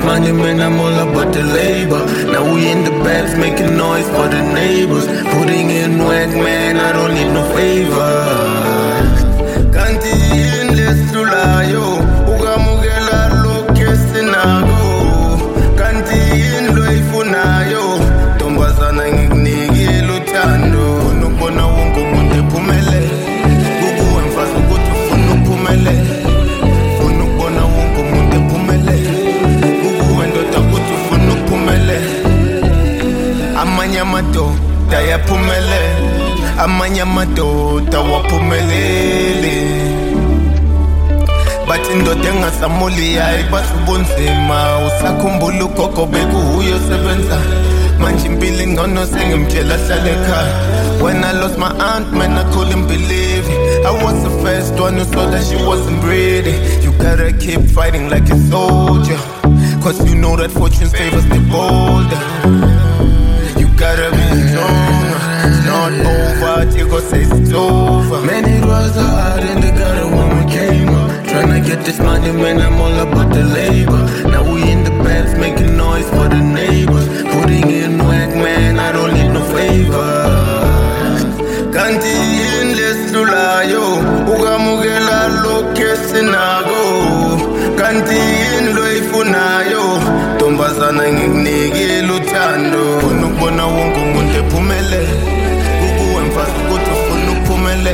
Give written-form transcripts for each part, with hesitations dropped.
money, man, I'm all about the labor. Now we in the bags making noise for the neighbors. Putting in work, man, I don't need no favors. Kanti inleslulayo, ukamukela lokhe sinago. Kanti inloifunayo, tombazana ngikunikile uthando. Unubona wonke umuntu ephumele, kukuwe mfazi ukuthi ufuna uphumele. Unubona wonke umuntu ephumele, kukuwe ndoda ukuthi ufuna uphumele. Amanye amadoda ayaphumele, amanye amadoda waphumelele. Bathi indoda engasamuli yayi basubunzima. Usakhumbula ugogo bekuhuye osebenza, manje impilo ingcono sengimtshela hlale ekhaya. When I lost my aunt, man, I couldn't believe it. I was the first one who saw that she wasn't pretty. You gotta keep fighting like a soldier, cause you know that fortune favors the bolder. You gotta be strong, it's not over, Diego says it's over. Man, it was hard in the gutter when we came up. Tryna get this money, man, I'm all about the labor. Now we in the bags making noise for the neighbors. Putting in work, man, I don't need no favors. Kanti inleslulayo, ukamukela lokhe sinago. Kanti inloifunayo, tombazana ngikunikile uthando. Unubona wonke umuntu ephumele, kukuwe mfazi ukuthi ufuna uphumele.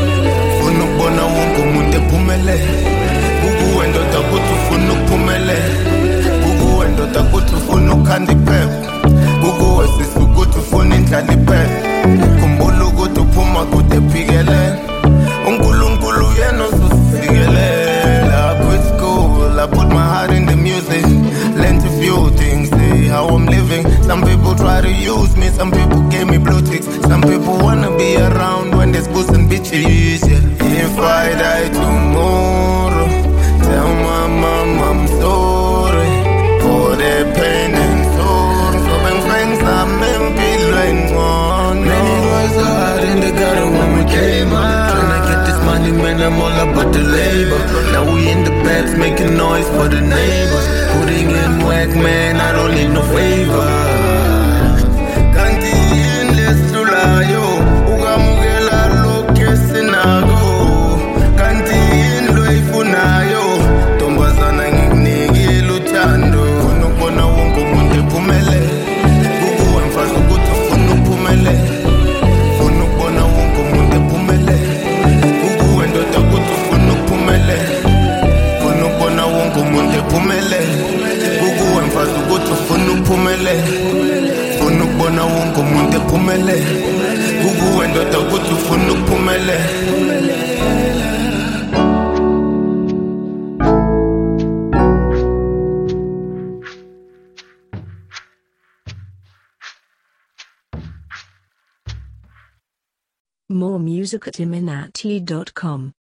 Unubona wonke umuntu ephumele, kukuwe ndoda ukuthi ufuna uphumele. Kukuwe ndoda ukuthi ufuna ukhanda iphepha. Kukuwe sisi ukuthi ufuna indlala iphepha. Khumbula ukuthi uphuma kude ephikelela, uNkulunkulu yena uzosifikelela. I quit school, I put my heart in the music. Learned a few things, see how I'm living. Some people try to use me, some people gave me blue ticks. Some people wanna be around when there's booze and bitches, yeah. If I die tomorrow, tell my mom I'm sorry for the pain and sorrow. So when friends I'm empty on. Man, it was hard in the gutter when we came up. Tryna get this money, man, I'm all about the labor. Now we in the bags making noise for the neighbors. Putting in work, man, I don't need no favors. Kanti inleslulayo, ukamukela lokhe sinago. Kanti inloifunayo, tombazana ngikunikile uthando. Unubona wonke umuntu ephumele, kukuwe mfazi ukuthi ufuna uphumele. Unubona wonke umuntu ephumele, kukuwe ndoda ukuthi ufuna uphumele. Unubona wonke umuntu ephumele, kukuwe mfazi ukuthi ufuna uphumele. Unubona wonke umuntu ephumele, kukuwe ndoda ukuthi ufuna uphumele. More music at iminati.com.